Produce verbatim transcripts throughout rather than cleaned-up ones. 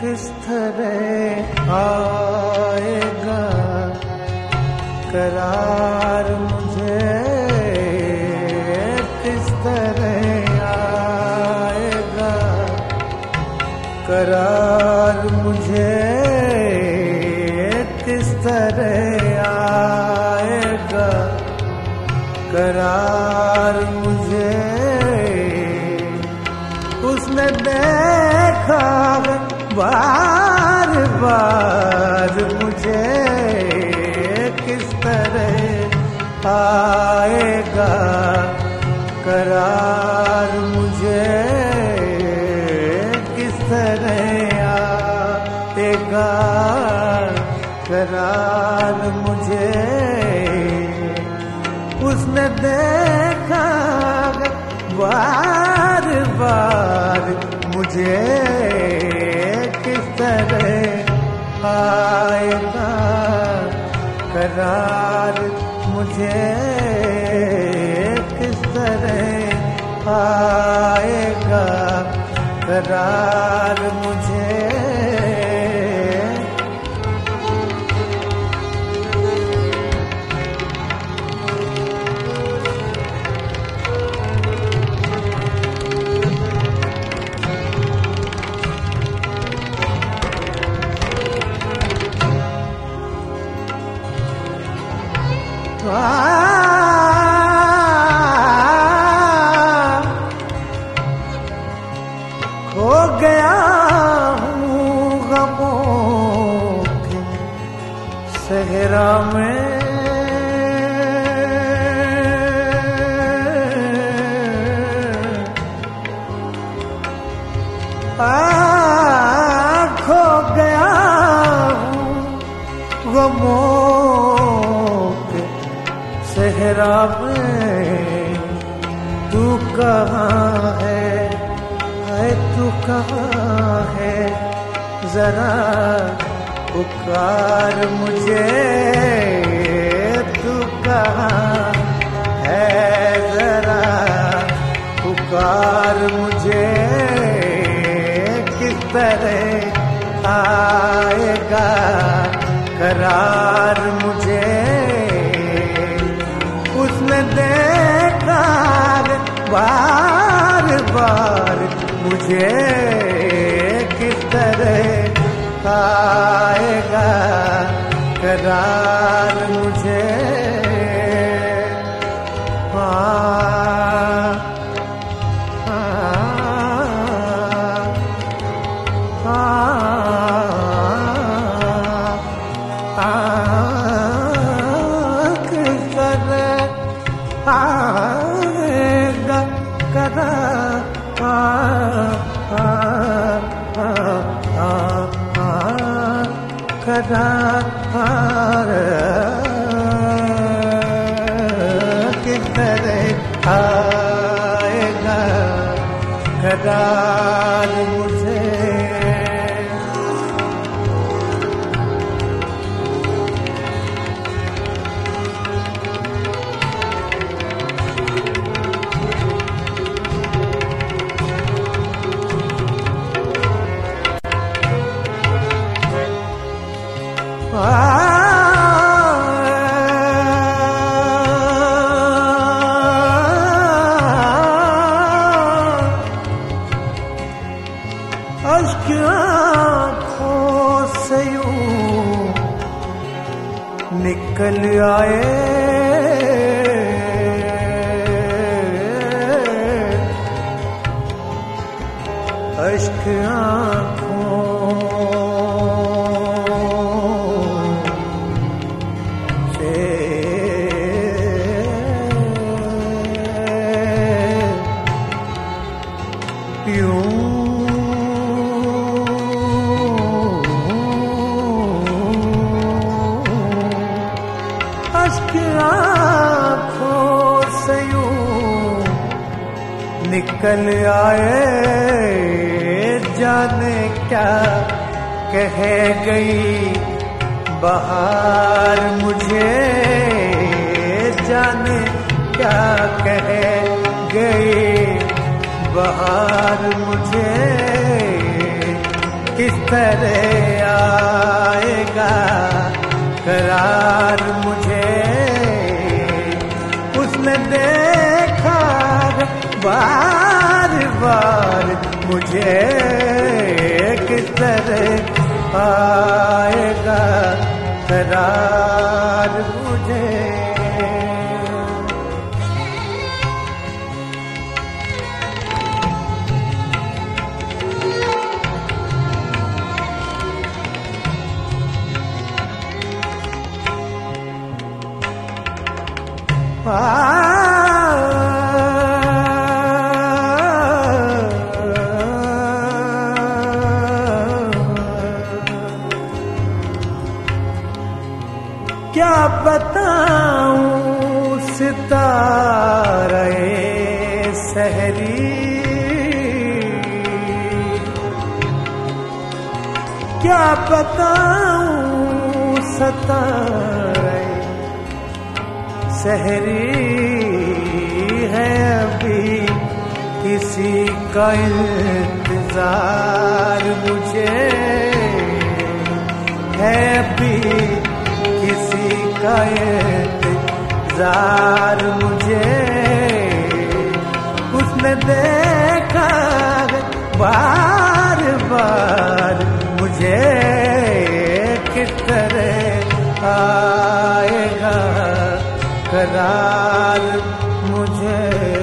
किस तरह आएगा करार मुझे, किस तरह आएगा करार मुझे, किस तरह आएगा करार मुझे। उसने देखा बार बार मुझे, किस तरह आएगा करार मुझे, किस तरह आएगा करार मुझे। उसने देखा बार बार मुझे, किस तरह आएगा करार मुझे, किस तरह आएगा करार मुझे। खो गया हूँ गमों के सहरा में, आ खो गया हूँ गमों सहरा में। तू कहाँ है, है तू कहाँ है, जरा पुकार मुझे। तू कहाँ है, जरा पुकार मुझे। किस तरह आएगा करार मुझे। उसने देखा बार बार मुझे, किस तरह आएगा करार मुझे। हाँ आएगा करार करार, किस तरह आएगा करार मुझे। अश्क आँखों से यूं निकल आए, अश्क आँखों निकल आए। जाने क्या कह गई बहार मुझे, जाने क्या कह गई बहार मुझे। किस तरह आएगा करार मुझे। उसने देखा बार बार मुझे, किस तरह आएगा करार मुझे। क्या बताऊं सितारे सहरी, क्या बताऊं सितारे सहरी है। अभी किसी का इंतजार मुझे है, अभी किसी का इंतजार मुझे। उसने देखा बार बार मुझे, किस तरह आएगा करार मुझे।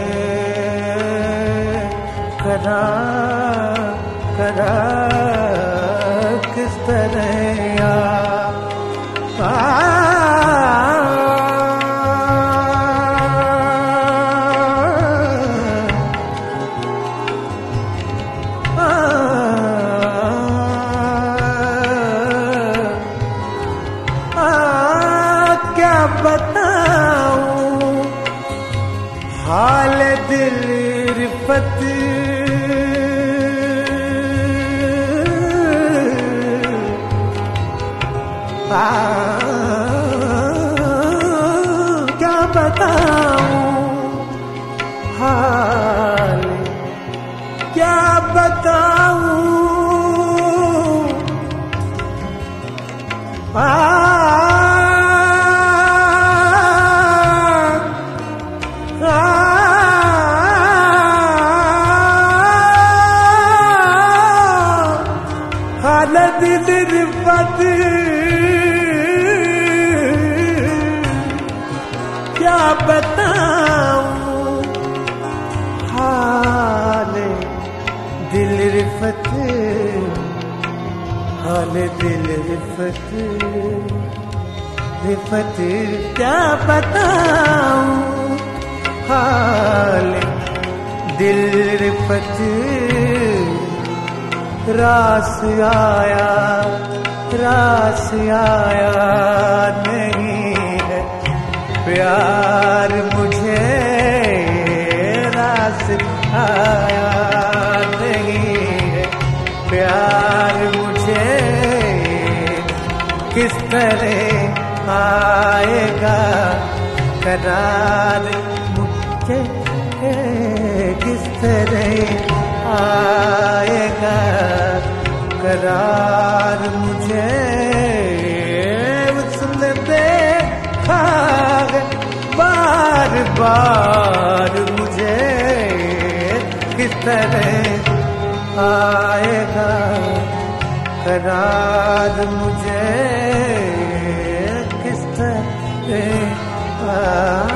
करार करार किस तरह आ, आ, आ, क्या बताऊं हाल दिल रिफत, आ, क्या बताऊं हाल, क्या बताऊं आ, आ, हाल दिल रिफत, क्या बताऊं हाल दिल रिफत, हाल दिल रिफत रिफत। क्या बताऊं हाल दिल रिफत। रास आया रास आया नहीं है प्यार मुझे, रास आया नहीं है प्यार मुझे। किस तरह आएगा करार मुझे, किस तरह आएगा करार मुझे। उसने देखा बार बार मुझे, किस तरह आएगा करार मुझे, किस तरह आ